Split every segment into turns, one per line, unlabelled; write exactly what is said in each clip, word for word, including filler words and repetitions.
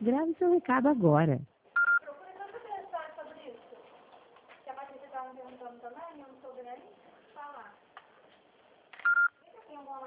Grave seu recado agora.
Procure tanto interessar sobre isso. Se a Patrícia está me perguntando também, eu não soube nem falar. Sempre tem alguma...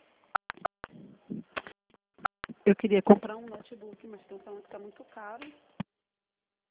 Eu queria comprar um notebook, mas estão falando que está muito caro.